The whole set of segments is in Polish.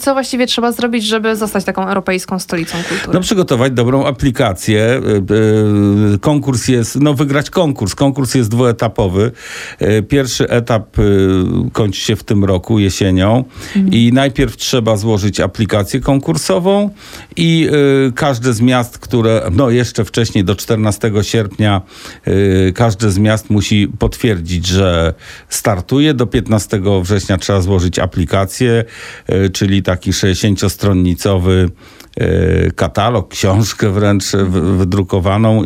co właściwie trzeba zrobić, żeby zostać taką europejską stolicą kultury? No, przygotować dobrą aplikację. Konkurs jest, wygrać konkurs. Konkurs jest dwuetapowy. Pierwszy etap kończy się w tym roku, jesienią. I najpierw trzeba złożyć aplikację konkursową i każde z miast, które, jeszcze wcześniej do 14 sierpnia, każde z miast musi potwierdzić, że startuje. Do 15 września trzeba złożyć aplikację, czyli taki 60-stronnicowy katalog, książkę wręcz wydrukowaną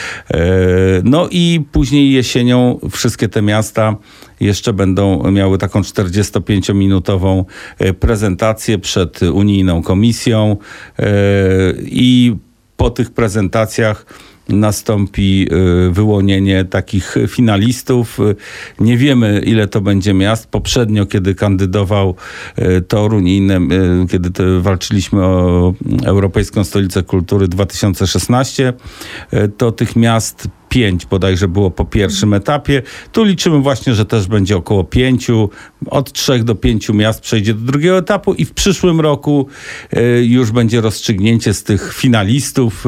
i później jesienią wszystkie te miasta jeszcze będą miały taką 45-minutową prezentację przed unijną komisją i po tych prezentacjach nastąpi wyłonienie takich finalistów. Nie wiemy, ile to będzie miast. Poprzednio, kiedy kandydował Toruń i inne, kiedy walczyliśmy o Europejską Stolicę Kultury 2016, to tych miast 5 bodajże było po pierwszym etapie. Tu liczymy właśnie, że też będzie około 5. Od 3 do 5 miast przejdzie do drugiego etapu i w przyszłym roku już będzie rozstrzygnięcie z tych finalistów.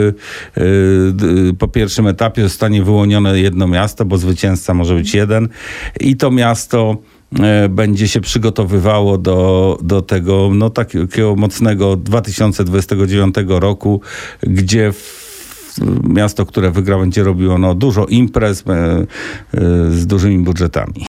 Po pierwszym etapie zostanie wyłonione jedno miasto, bo zwycięzca może być jeden. I to miasto będzie się przygotowywało do tego takiego mocnego 2029 roku, gdzie miasto, które wygra, będzie robiło dużo imprez z dużymi budżetami.